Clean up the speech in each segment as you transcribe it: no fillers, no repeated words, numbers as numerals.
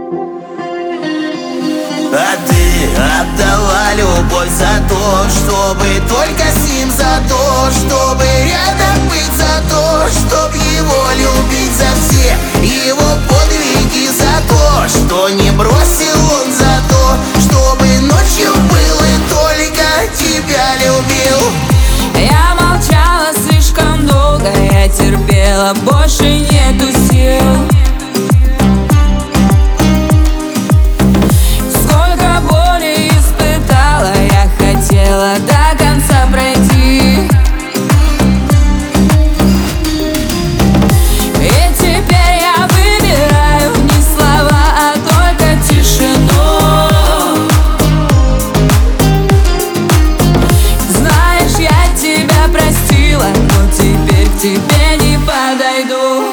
А ты отдала любовь за то, чтобы только с ним, за то, чтобы рядом быть, за то, чтоб его любить, за все его подвиги, за то, что не бросил он, за то, чтобы ночью был и только тебя любил. Я молчала слишком долго, я терпела, больше нету сил. Сколько боли испытала, я хотела до конца пройти. И теперь я выбираю не слова, а только тишину. Знаешь, я тебя простила, но теперь к тебе не подойду.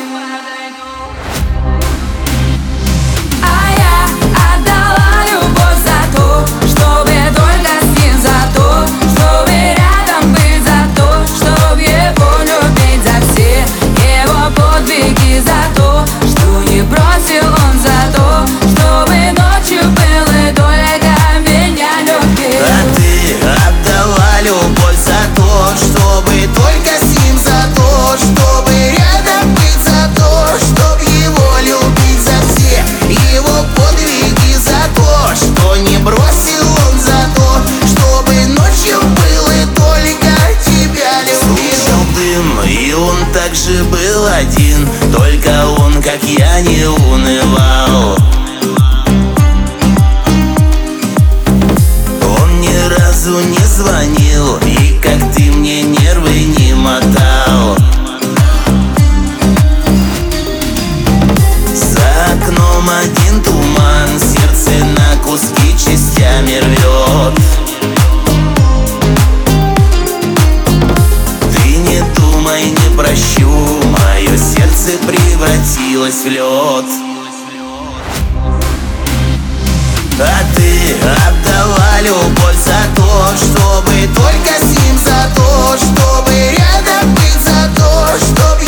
А я отдала любовь за то, чтобы только с ним, за то, чтобы рядом быть, за то, чтобы его любить, за все его подвиги, за то, что не бросил он, за то, чтобы ночью был и только меня любил. А ты отдала любовь за то, чтобы только с ним, за то, чтобы рядом быть, за то, чтоб его любить, за все его подвиги, за то, что не бросил он, за то, чтобы ночью был и только тебя любил. Слушал дым, и он также был один, только он, как я, не унывал. Он ни разу не звонил, и как ты мне нервы не мотал. За окном один туман, сердце на куски частями рвет. Ты не думай, не прощу, мое сердце превратилось в лед. А ты отдала любовь за то, чтобы только с ним, за то, чтобы рядом быть, за то, чтоб